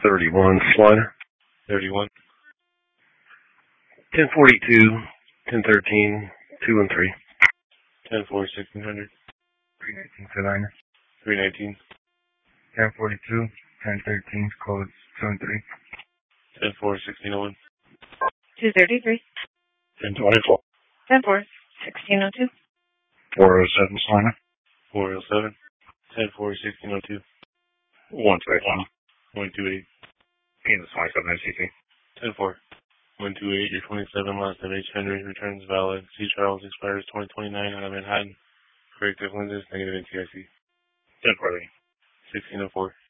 31, Slider. 31. 1042, 1013, 2 and 3. 10-4, 1600. 319, Salina. 319. 1042, 1013, code 2 and 3. 10-4, 1601. 233. 1024. 10-4, 1602. 407, Sliner. 407. 10-4, 1602. 121. 128. Kansas 27, SCP. 10-4. 128, your 27 last of H. Henry returns valid. Sea Charles expires 2029 out of Manhattan. Corrective lenses, negative NTIC. 1048. 1604.